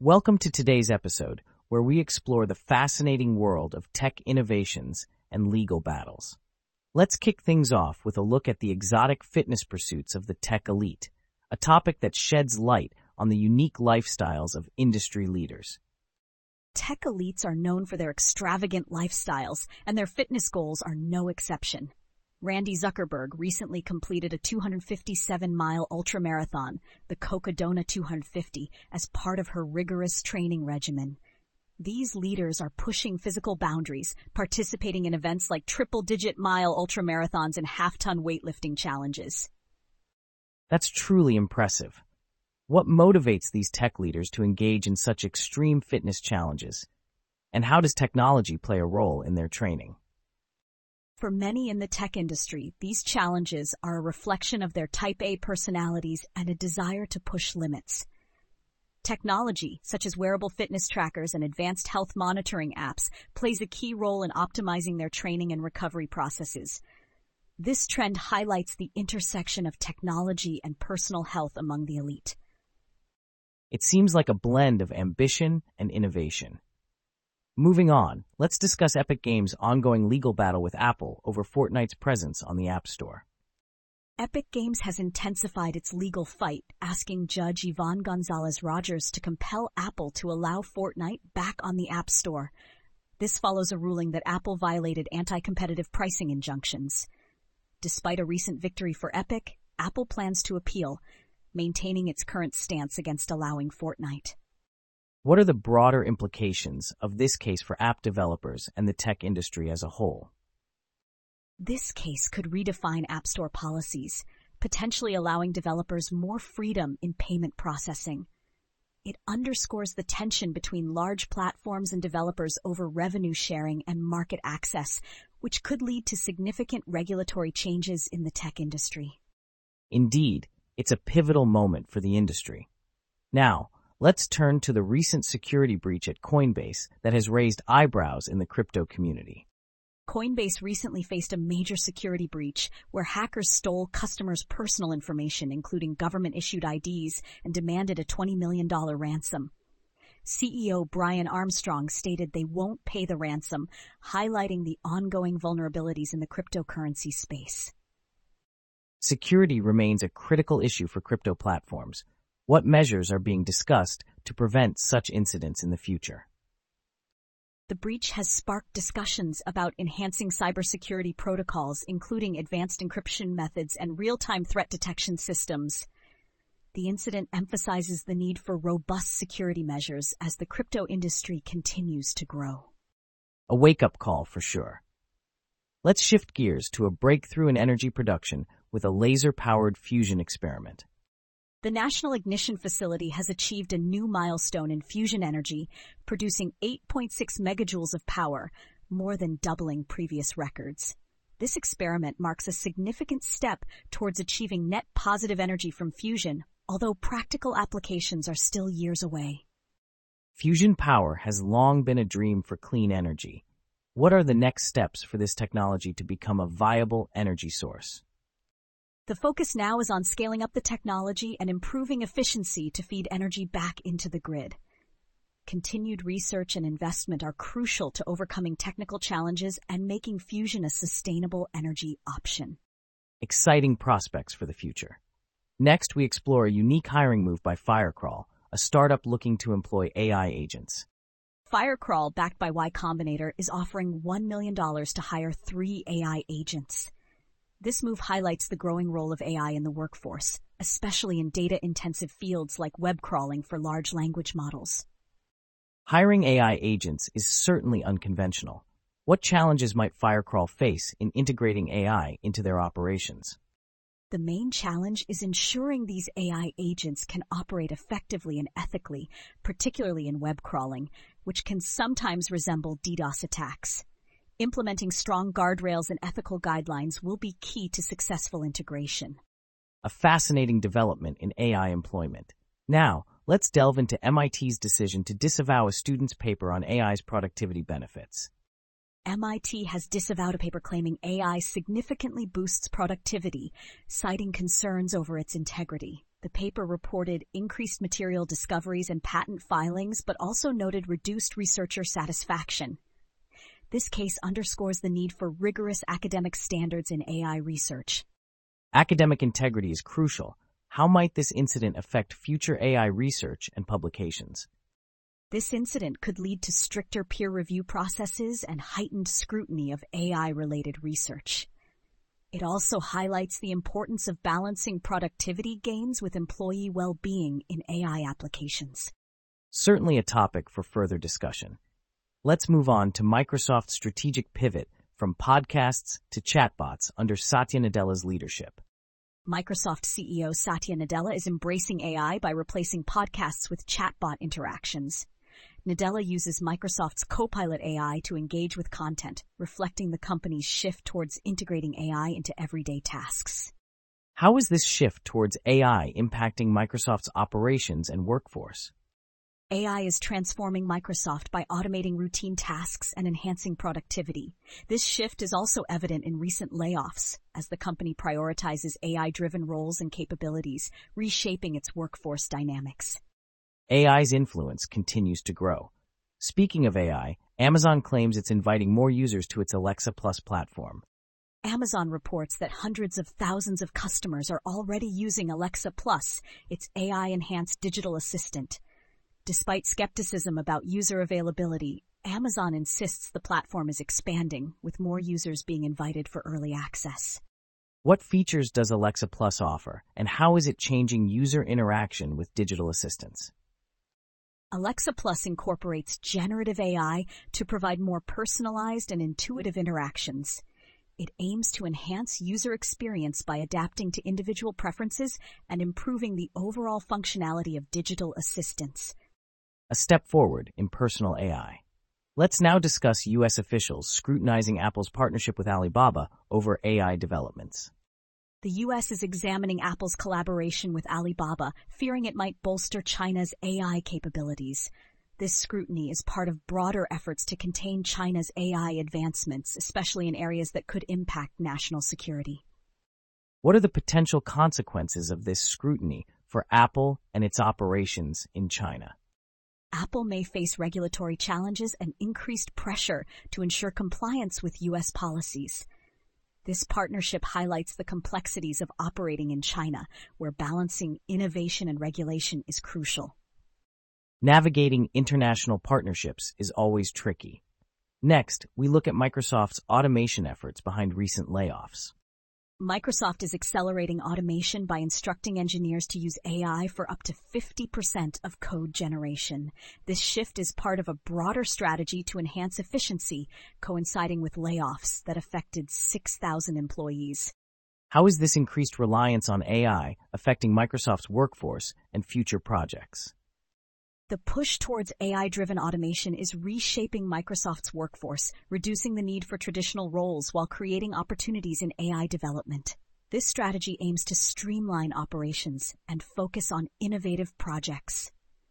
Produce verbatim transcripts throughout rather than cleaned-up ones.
Welcome to today's episode, where we explore the fascinating world of tech innovations and legal battles. Let's kick things off with a look at the exotic fitness pursuits of the tech elite, a topic that sheds light on the unique lifestyles of industry leaders. Tech elites are known for their extravagant lifestyles, and their fitness goals are no exception. Randy Zuckerberg recently completed a two hundred fifty-seven mile ultramarathon, the Cocodona two hundred fifty, as part of her rigorous training regimen. These leaders are pushing physical boundaries, participating in events like triple-digit mile ultramarathons and half-ton weightlifting challenges. That's truly impressive. What motivates these tech leaders to engage in such extreme fitness challenges? And how does technology play a role in their training? For many in the tech industry, these challenges are a reflection of their Type A personalities and a desire to push limits. Technology, such as wearable fitness trackers and advanced health monitoring apps, plays a key role in optimizing their training and recovery processes. This trend highlights the intersection of technology and personal health among the elite. It seems like a blend of ambition and innovation. Moving on, let's discuss Epic Games' ongoing legal battle with Apple over Fortnite's presence on the App Store. Epic Games has intensified its legal fight, asking Judge Yvonne Gonzalez-Rogers to compel Apple to allow Fortnite back on the App Store. This follows a ruling that Apple violated anti-competitive pricing injunctions. Despite a recent victory for Epic, Apple plans to appeal, maintaining its current stance against allowing Fortnite. What are the broader implications of this case for app developers and the tech industry as a whole? This case could redefine App Store policies, potentially allowing developers more freedom in payment processing. It underscores the tension between large platforms and developers over revenue sharing and market access, which could lead to significant regulatory changes in the tech industry. Indeed, it's a pivotal moment for the industry. Now, let's turn to the recent security breach at Coinbase that has raised eyebrows in the crypto community. Coinbase recently faced a major security breach where hackers stole customers' personal information, including government-issued I Ds, and demanded a twenty million dollars ransom. C E O Brian Armstrong stated they won't pay the ransom, highlighting the ongoing vulnerabilities in the cryptocurrency space. Security remains a critical issue for crypto platforms. What measures are being discussed to prevent such incidents in the future? The breach has sparked discussions about enhancing cybersecurity protocols, including advanced encryption methods and real-time threat detection systems. The incident emphasizes the need for robust security measures as the crypto industry continues to grow. A wake-up call for sure. Let's shift gears to a breakthrough in energy production with a laser-powered fusion experiment. The National Ignition Facility has achieved a new milestone in fusion energy, producing eight point six megajoules of power, more than doubling previous records. This experiment marks a significant step towards achieving net positive energy from fusion, although practical applications are still years away. Fusion power has long been a dream for clean energy. What are the next steps for this technology to become a viable energy source? The focus now is on scaling up the technology and improving efficiency to feed energy back into the grid. Continued research and investment are crucial to overcoming technical challenges and making fusion a sustainable energy option. Exciting prospects for the future. Next, we explore a unique hiring move by Firecrawl, a startup looking to employ A I agents. Firecrawl, backed by Y Combinator, is offering one million dollars to hire three A I agents. This move highlights the growing role of A I in the workforce, especially in data-intensive fields like web crawling for large language models. Hiring A I agents is certainly unconventional. What challenges might Firecrawl face in integrating A I into their operations? The main challenge is ensuring these A I agents can operate effectively and ethically, particularly in web crawling, which can sometimes resemble DDoS attacks. Implementing strong guardrails and ethical guidelines will be key to successful integration. A fascinating development in A I employment. Now, let's delve into M I T's decision to disavow a student's paper on A I's productivity benefits. M I T has disavowed a paper claiming A I significantly boosts productivity, citing concerns over its integrity. The The paper reported increased material discoveries and patent filings, but also noted reduced researcher satisfaction. This case underscores the need for rigorous academic standards in A I research. Academic integrity is crucial. How might this incident affect future A I research and publications? This incident could lead to stricter peer review processes and heightened scrutiny of A I-related research. It also highlights the importance of balancing productivity gains with employee well-being in A I applications. Certainly a topic for further discussion. Let's move on to Microsoft's strategic pivot from podcasts to chatbots under Satya Nadella's leadership. Microsoft C E O Satya Nadella is embracing A I by replacing podcasts with chatbot interactions. Nadella uses Microsoft's Copilot A I to engage with content, reflecting the company's shift towards integrating A I into everyday tasks. How is this shift towards A I impacting Microsoft's operations and workforce? A I is transforming Microsoft by automating routine tasks and enhancing productivity. This shift is also evident in recent layoffs, as the company prioritizes A I-driven roles and capabilities, reshaping its workforce dynamics. A I's influence continues to grow. Speaking of A I, Amazon claims it's inviting more users to its Alexa Plus platform. Amazon reports that hundreds of thousands of customers are already using Alexa Plus, its A I-enhanced digital assistant. Despite skepticism about user availability, Amazon insists the platform is expanding, with more users being invited for early access. What features does Alexa Plus offer, and how is it changing user interaction with digital assistants? Alexa Plus incorporates generative A I to provide more personalized and intuitive interactions. It aims to enhance user experience by adapting to individual preferences and improving the overall functionality of digital assistants. A step forward in personal A I. Let's now discuss U S officials scrutinizing Apple's partnership with Alibaba over A I developments. The U S is examining Apple's collaboration with Alibaba, fearing it might bolster China's A I capabilities. This scrutiny is part of broader efforts to contain China's A I advancements, especially in areas that could impact national security. What are the potential consequences of this scrutiny for Apple and its operations in China? Apple may face regulatory challenges and increased pressure to ensure compliance with U S policies. This partnership highlights the complexities of operating in China, where balancing innovation and regulation is crucial. Navigating international partnerships is always tricky. Next, we look at Microsoft's automation efforts behind recent layoffs. Microsoft is accelerating automation by instructing engineers to use A I for up to fifty percent of code generation. This shift is part of a broader strategy to enhance efficiency, coinciding with layoffs that affected six thousand employees. How is this increased reliance on A I affecting Microsoft's workforce and future projects? The push towards A I-driven automation is reshaping Microsoft's workforce, reducing the need for traditional roles while creating opportunities in A I development. This strategy aims to streamline operations and focus on innovative projects.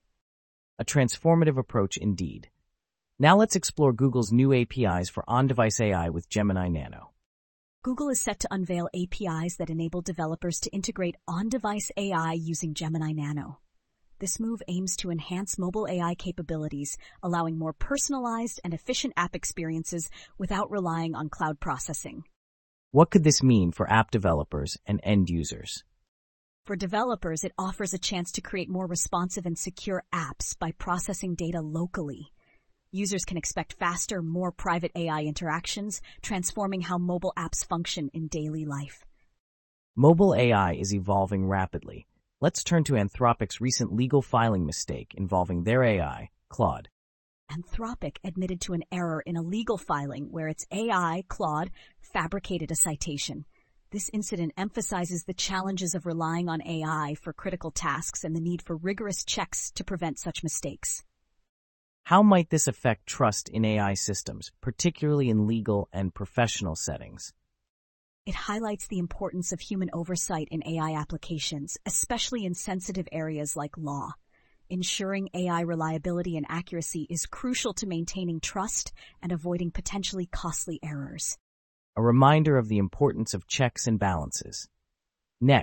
A transformative approach indeed. Now let's explore Google's new A P Is for on-device A I with Gemini Nano. Google is set to unveil A P Is that enable developers to integrate on-device A I using Gemini Nano. This move aims to enhance mobile A I capabilities, allowing more personalized and efficient app experiences without relying on cloud processing. What could this mean for app developers and end users? For developers, it offers a chance to create more responsive and secure apps by processing data locally. Users can expect faster, more private A I interactions, transforming how mobile apps function in daily life. Mobile A I is evolving rapidly. Let's turn to Anthropic's recent legal filing mistake involving their A I, Claude. Anthropic admitted to an error in a legal filing where its A I, Claude, fabricated a citation. This incident emphasizes the challenges of relying on A I for critical tasks and the need for rigorous checks to prevent such mistakes. How might this affect trust in A I systems, particularly in legal and professional settings? It highlights the importance of human oversight in A I applications, especially in sensitive areas like law. Ensuring A I reliability and accuracy is crucial to maintaining trust and avoiding potentially costly errors. A reminder of the importance of checks and balances. Next,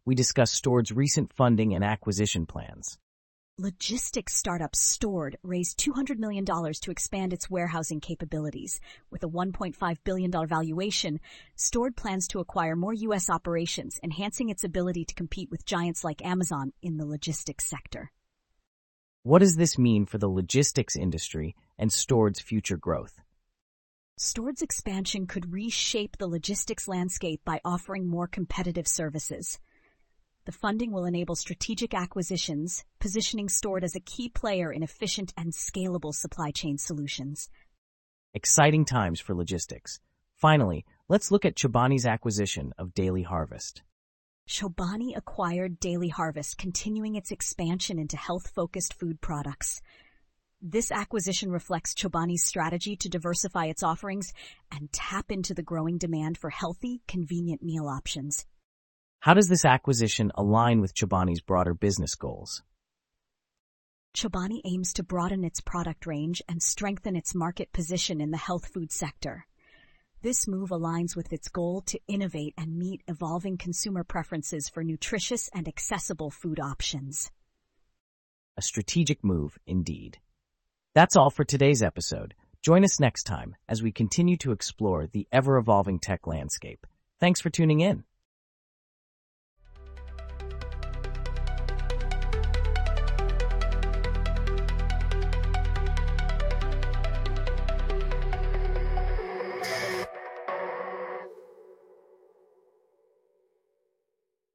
we discuss Stord's recent funding and acquisition plans. Logistics startup Stord raised two hundred million dollars to expand its warehousing capabilities. With a one point five billion dollars valuation, Stord plans to acquire more U S operations, enhancing its ability to compete with giants like Amazon in the logistics sector. What does this mean for the logistics industry and Stord's future growth? Stord's expansion could reshape the logistics landscape by offering more competitive services. The funding will enable strategic acquisitions, positioning Stord as a key player in efficient and scalable supply chain solutions. Exciting times for logistics. Finally, let's look at Chobani's acquisition of Daily Harvest. Chobani acquired Daily Harvest, continuing its expansion into health-focused food products. This acquisition reflects Chobani's strategy to diversify its offerings and tap into the growing demand for healthy, convenient meal options. How does this acquisition align with Chobani's broader business goals? Chobani aims to broaden its product range and strengthen its market position in the health food sector. This move aligns with its goal to innovate and meet evolving consumer preferences for nutritious and accessible food options. A strategic move, indeed. That's all for today's episode. Join us next time as we continue to explore the ever-evolving tech landscape. Thanks for tuning in.